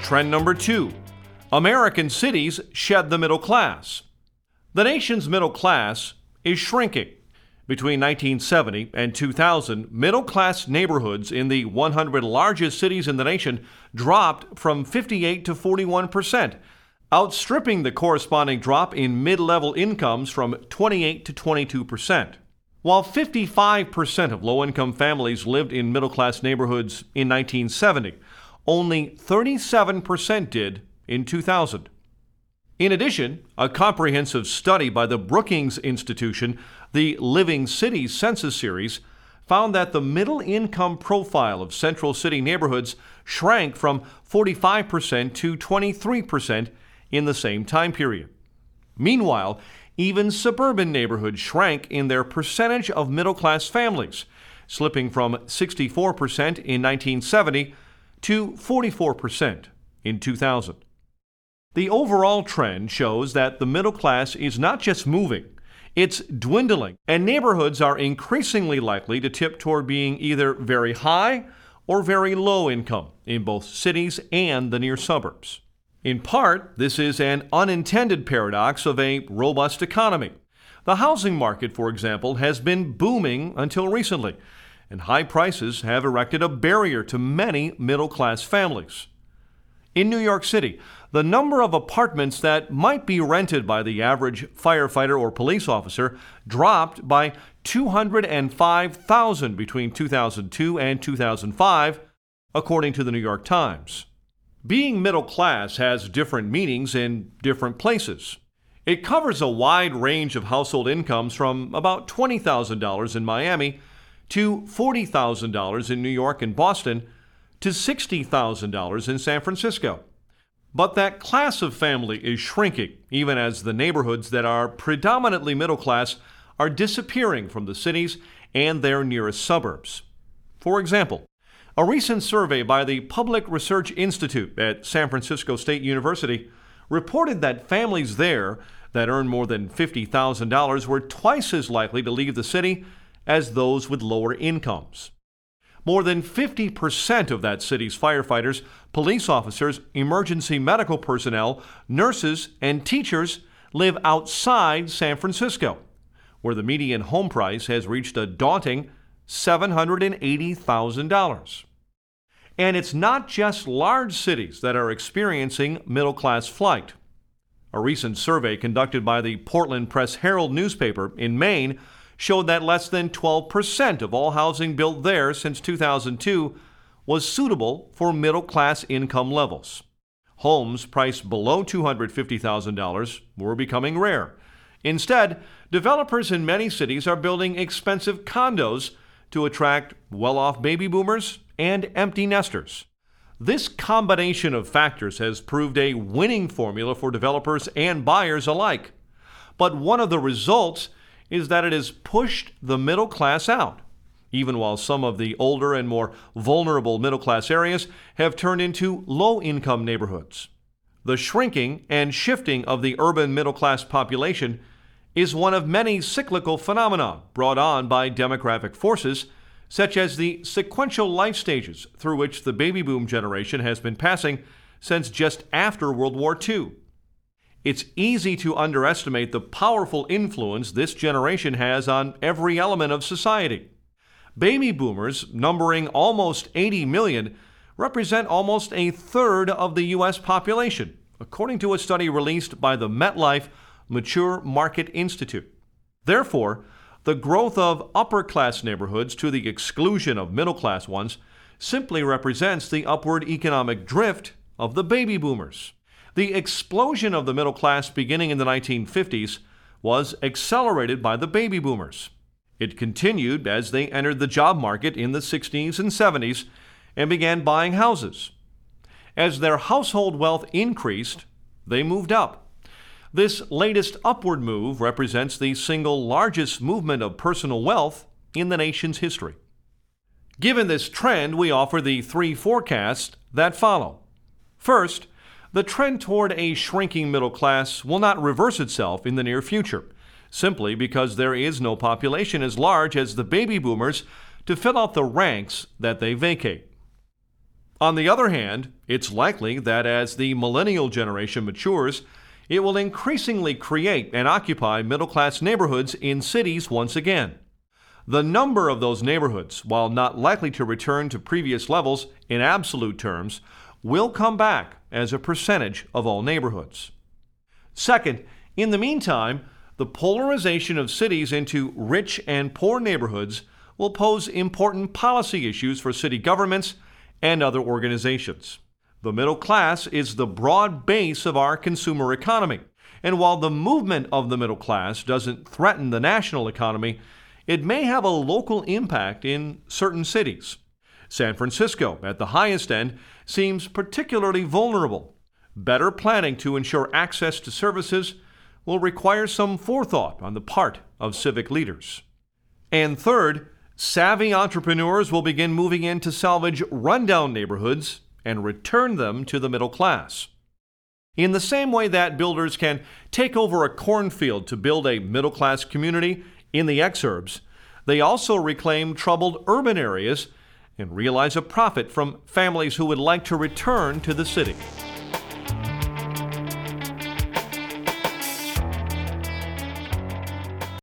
Trend number 2. American cities shed the middle class. The nation's middle class is shrinking. Between 1970 and 2000, middle-class neighborhoods in the 100 largest cities in the nation dropped from 58 to 41%, outstripping the corresponding drop in mid-level incomes from 28 to 22%. While 55% of low-income families lived in middle-class neighborhoods in 1970, only 37% did in 2000. In addition, a comprehensive study by the Brookings Institution, the Living Cities Census Series, found that the middle income profile of central city neighborhoods shrank from 45% to 23% in the same time period. Meanwhile, even suburban neighborhoods shrank in their percentage of middle-class families, slipping from 64% in 1970 to 44% in 2000. The overall trend shows that the middle class is not just moving, it's dwindling, and neighborhoods are increasingly likely to tip toward being either very high or very low income in both cities and the near suburbs. In part, this is an unintended paradox of a robust economy. The housing market, for example, has been booming until recently, and high prices have erected a barrier to many middle-class families. In New York City, the number of apartments that might be rented by the average firefighter or police officer dropped by 205,000 between 2002 and 2005, according to the New York Times. Being middle class has different meanings in different places. It covers a wide range of household incomes from about $20,000 in Miami to $40,000 in New York and Boston to $60,000 in San Francisco. But that class of family is shrinking, even as the neighborhoods that are predominantly middle class are disappearing from the cities and their nearest suburbs. For example, a recent survey by the Public Research Institute at San Francisco State University reported that families there that earn more than $50,000 were twice as likely to leave the city as those with lower incomes. More than 50% of that city's firefighters, police officers, emergency medical personnel, nurses, and teachers live outside San Francisco, where the median home price has reached a daunting $780,000. And it's not just large cities that are experiencing middle-class flight. A recent survey conducted by the Portland Press-Herald newspaper in Maine showed that less than 12% of all housing built there since 2002 was suitable for middle-class income levels. Homes priced below $250,000 were becoming rare. Instead, developers in many cities are building expensive condos to attract well-off baby boomers and empty nesters. This combination of factors has proved a winning formula for developers and buyers alike. But one of the results is that it has pushed the middle class out, even while some of the older and more vulnerable middle class areas have turned into low-income neighborhoods. The shrinking and shifting of the urban middle class population is one of many cyclical phenomena brought on by demographic forces, such as the sequential life stages through which the baby boom generation has been passing since just after World War II. It's easy to underestimate the powerful influence this generation has on every element of society. Baby boomers, numbering almost 80 million, represent almost a third of the U.S. population, according to a study released by the MetLife Mature Market Institute. Therefore, the growth of upper-class neighborhoods to the exclusion of middle-class ones simply represents the upward economic drift of the baby boomers. The explosion of the middle class beginning in the 1950s was accelerated by the baby boomers. It continued as they entered the job market in the 60s and 70s and began buying houses. As their household wealth increased, they moved up. This latest upward move represents the single largest movement of personal wealth in the nation's history. Given this trend, we offer the three forecasts that follow. First, the trend toward a shrinking middle class will not reverse itself in the near future, simply because there is no population as large as the baby boomers to fill out the ranks that they vacate. On the other hand, it's likely that as the millennial generation matures, it will increasingly create and occupy middle-class neighborhoods in cities once again. The number of those neighborhoods, while not likely to return to previous levels in absolute terms, will come back as a percentage of all neighborhoods. Second, in the meantime, the polarization of cities into rich and poor neighborhoods will pose important policy issues for city governments and other organizations. The middle class is the broad base of our consumer economy, and while the movement of the middle class doesn't threaten the national economy, it may have a local impact in certain cities. San Francisco, at the highest end, seems particularly vulnerable. Better planning to ensure access to services will require some forethought on the part of civic leaders. And third, savvy entrepreneurs will begin moving in to salvage rundown neighborhoods and return them to the middle class. In the same way that builders can take over a cornfield to build a middle-class community in the exurbs, they also reclaim troubled urban areas and realize a profit from families who would like to return to the city.